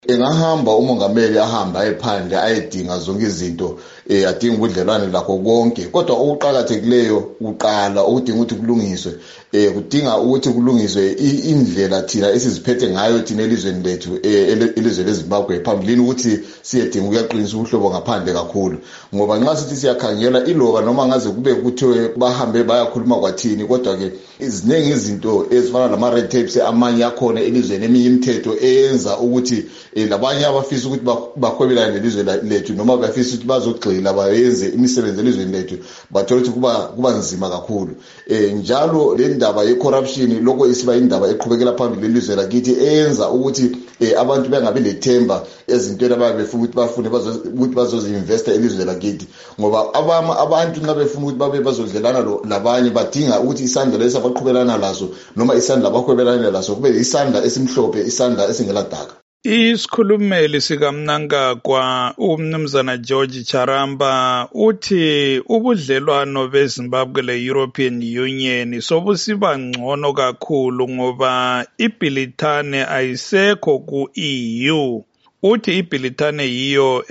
Engahamba umongameli ahamba ephandle ayedinga zonke izinto adinga ubudlelwane lakho konke, kodwa okuqhakathekileyo uqala ukudinga ukuthi kulungiswe kudinga ukuthi kulungiswe indlela thina esiziphethe ngayo thina elizweni lethu elizwe leZimbabwe phambilini ukuthi siyedinga ukuyaqinisa ubuhlobo ngaphandle kakhulu, ngoba nxa sithi siyakhangela iloba noma ngaze kube kuthiwe bahambe bayakhuluma kwathini, kodwa ke iziningi izinto ezifana lama red tapes amanye akhona elizweni, eminye imithetho eyenza ukuthi labanye abafisa ukuthi bakhwebelane nelizwe lethu noma bafisa ukuthi bazogxila bayenze imisebenzi elizweni lethu bathola ukuthi kuba nzima kakhulu. Njalo le ndaba ye-corruption lokho isiba indaba eqhubekela phambili elizwe lakithi eyenza ukuthi abantu bengabi lethemba ezintweni ababefuna ukuthi bazozi-investa elizwe lakithi, ngoba abantu nxa befuna ukuthi babe bazodlelana labanye badinga ukuthi isandla lesi abaqhubelana laso noma isandla abahwebelana laso kube isandla esimhlophe, isandla esingeladaka. Isikhulumeli sikaMnangagwa uMnumzana George Charamba uthi ubudlelwano beZimbabwe le-European Union sobusiba ngcono kakhulu ngoba iBrithani ayisekho ku-EU. Uthi iBrithani yiyo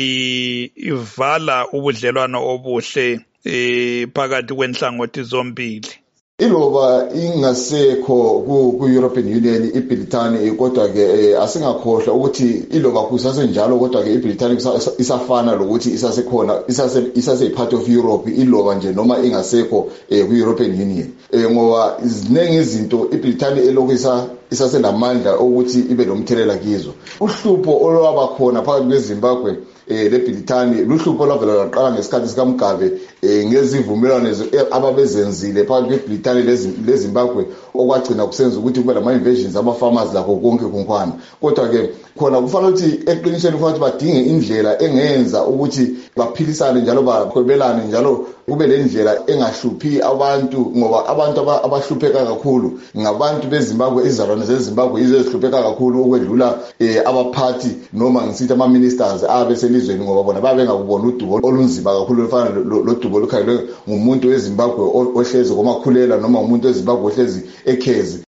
eyayivala ubudlelwano obuhle phakathi kwenhlangothi zombili. Iloba ingasekho ku-European Union iBrithani, kodwa ke asingakhohlwa ukuthi iloba kusasenjalo kodwa ke iBrithani isafana lokuthi isasekhona, isase-part of Europe iloba nje noma ingasekho ku-European Union, ngoba iziningi izinto iBrithani elokhu isasenamandla ukuthi ibe nomthelela kizo. Uhlupho olwaba khona phakathi kweZimbabwe leBrithani luhlupho olwavela lwaqala ngesikhathi sikaMugabe ngezivumelwano ababezenzile phakathi kweBrithani leZimbabwe okwagcina kusenza ukuthi kube lama-invasions ama-farmers lakho konke kunkhwana. Kodwa ke khona kufanele ukuthi eqinisweni kufanele ukuthi badinge indlela engenza ukuthi baphilisane njalo bahwebelane njalo kube le ndlela engahluphi abantu, ngoba abantu abahlupheka kakhulu ngabantu beZimbabwe, izizalwane zeZimbabwe yizo ezihlupheka kakhulu ukwedlula abaphathi noma ngisithi ama-ministers abeselizweni, ngoba bona babengakubona udubo olunzima kakhulu olufana lodubo olukhangelwe ngumuntu weZimbabwe ohlezi komakhulela noma umuntu weZimbabwe ohlezi ekhezi.